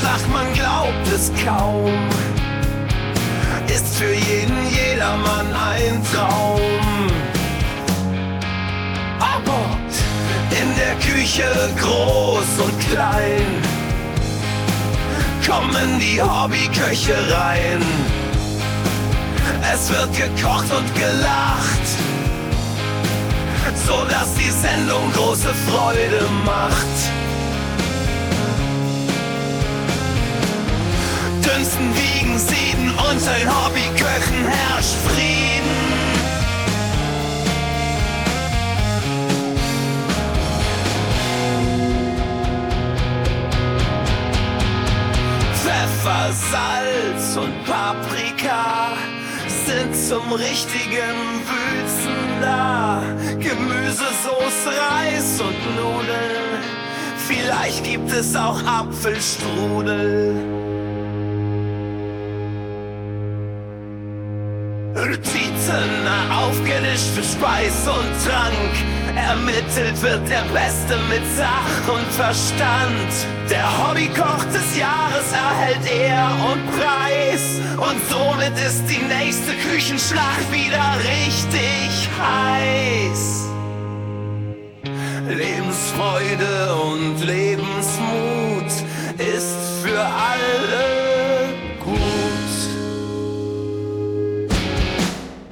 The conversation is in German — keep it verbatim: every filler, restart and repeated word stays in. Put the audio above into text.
Schlacht, man glaubt es kaum, ist für jeden jedermann ein Traum. Aber in der Küche groß und klein kommen die Hobbyköche rein. Es wird gekocht und gelacht, so dass die Sendung große Freude macht. Dünsten, Wiegen, Sieden, unter den Hobbyköchen herrscht Frieden. Pfeffer, Salz und Paprika sind zum richtigen Würzen da. Gemüse, Soße, Reis und Nudeln, vielleicht gibt es auch Apfelstrudel. Tüten aufgelischt für Speis und Trank, ermittelt wird der Beste mit Sach und Verstand. Der Hobbykoch des Jahres erhält Ehr und Preis, und somit ist die nächste Küchenschlacht wieder richtig heiß. Lebensfreude und Lebensmut ist für alle